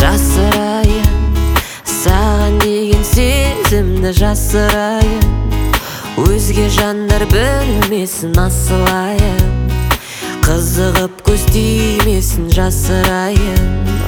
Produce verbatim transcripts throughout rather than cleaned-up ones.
Жасырайын саған деген сезімді, жасырайын өзге жандар білмесін, асылайын қызығып көз тимесін, жасырайын.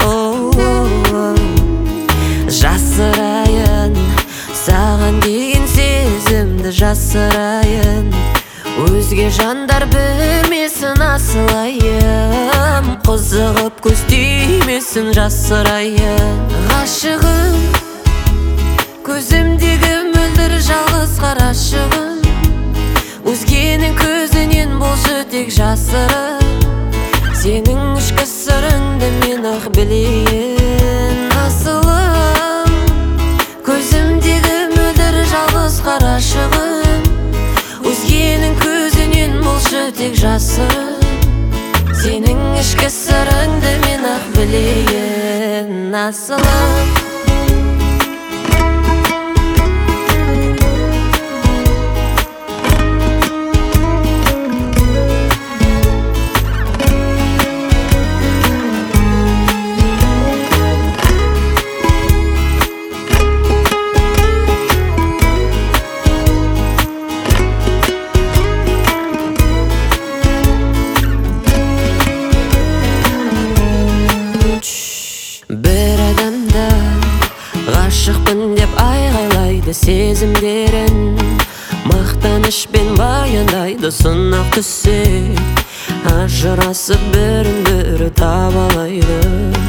Жасырайын саған деген сезімді, жасырайын өзге жандар білмесін, асылайын қызығып көз тимесін, жасырайын. Ғашығым, көзімдегі мөлдір жалғыз қарашығым, өзгенің көзінен болшы тек жасырын, сенің ішкі сырыңды мен ақ білейін. Асылым, көзімдегі мөлдір жалғыз қарашығым, өзгенің көзінен болшы тек жасырын, сенің ішкі сырыңды мен ақ білейін. Асылым, бір адамда ғашықпын деп айғайлайды сезімдерін, мақтанышпен баяндайды сынақ түссе, ажырасып бірін бірі табалайды.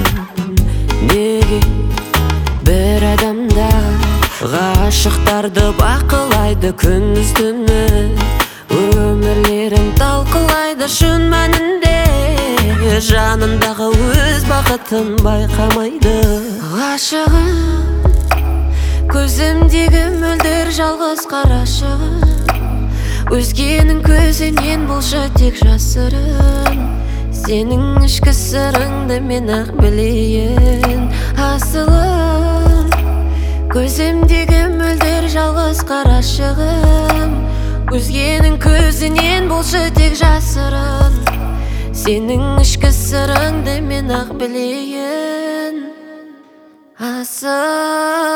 Неге бір адамда ғашықтарды бақылайды күндіз түні, өмірлерін талқылайды шын мәнінде, жанындағы өз бақытын байқамайды. Ғашығым, көзімдегі мөлдір жалғыз қарашығым, өзгенің көзінен болшы тек жасырын, сенің ішкі сырыңды мен ақ білейін. Асылым, көзімдегі мөлдір жалғыз қарашығым, өзгенің көзінен болшы тек жасырын, сенің ішкі сырыңды мен ақ білейін. Асылым.